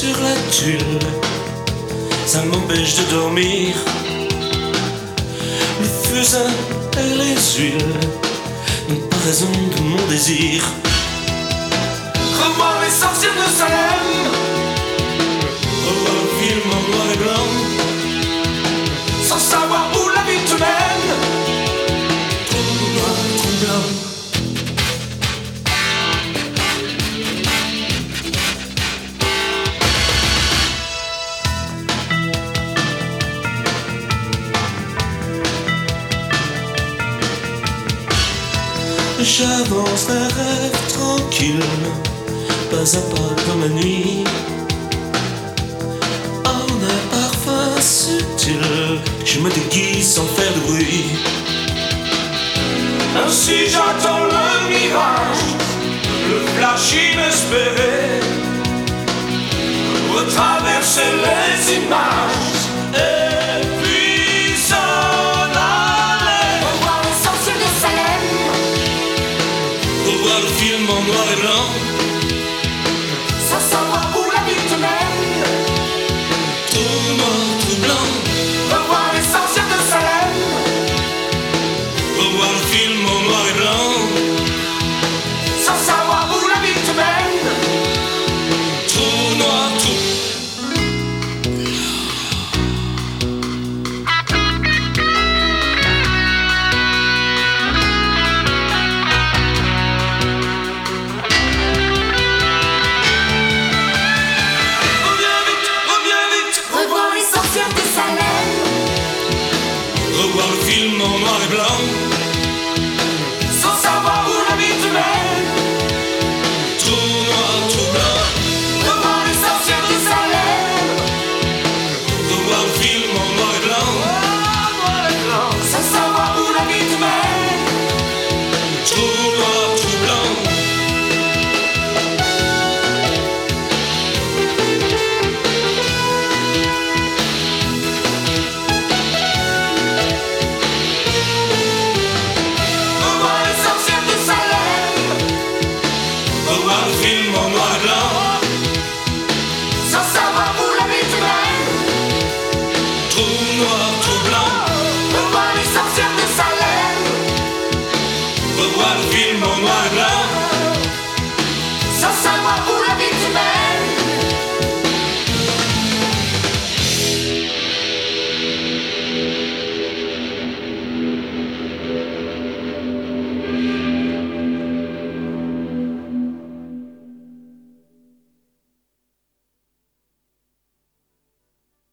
sur la tuile, ça m'empêche de dormir. Le fusain et les huiles n'ont pas raison de mon désir. Revoir les sorcières de Salem, revoir le film en noir et blanc, sans savoir où la vie te mène. Trop noir, trop blanc. J'avance d'un rêve tranquille, pas à pas dans ma nuit. En un parfum subtil, je me déguise sans faire de bruit. Ainsi j'attends le mirage, le flash inespéré, retraverser les images. Et puis s'en aller. Revoir les sorciers de Salem, revoir le film en noir et blanc, sans savoir où la vie te mène. tout noir, tout blanc. Revoir les sorciers de Salem, Revoir le film en noir et blanc, sans savoir où la vie te mène. tout noir, tout. Reviens vite, Revoir les sorcières de Salem, revoir le film en noir et blanc, sans savoir où la vie te mène. tout noir, tout blanc. Revoir les sorcières de Salem, Revoir le film en noir et blanc, sans savoir où la vie te mène. tout noir, tout blanc. Revoir les sorcières de Salem, Revoir le film en noir et blanc, sans savoir où la vie te mène. tout noir, tout